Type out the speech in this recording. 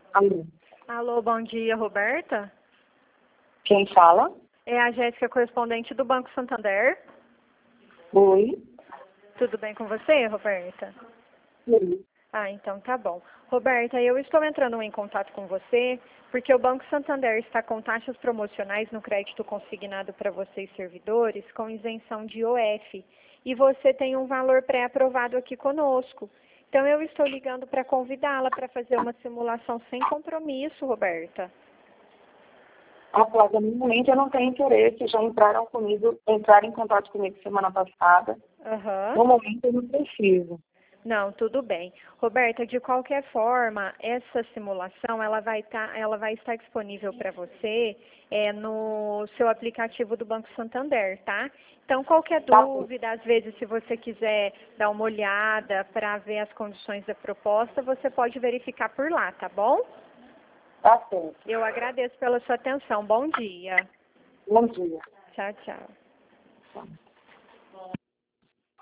Alô. Alô, bom dia, Roberta. Quem fala? É a Jéssica, correspondente do Banco Santander. Oi. Tudo bem com você, Roberta? Oi. Ah, então tá bom. Roberta, eu estou entrando em contato com você porque o Banco Santander está com taxas promocionais no crédito consignado para vocês servidores com isenção de IOF. E você tem um valor pré-aprovado aqui conosco. Então eu estou ligando para convidá-la para fazer uma simulação sem compromisso, Roberta. Após no momento eu não tenho interesse, já entraram em contato comigo semana passada. Aham. No momento eu não preciso. Não, tudo bem. Roberta, de qualquer forma, essa simulação ela vai estar disponível para você no seu aplicativo do Banco Santander, tá? Então, qualquer Tá bom. dúvida, às vezes, se você quiser dar uma olhada para ver as condições da proposta, você pode verificar por lá, tá bom? Tá certo. Eu agradeço pela sua atenção. Bom dia. Bom dia. Tchau, tchau. Tá.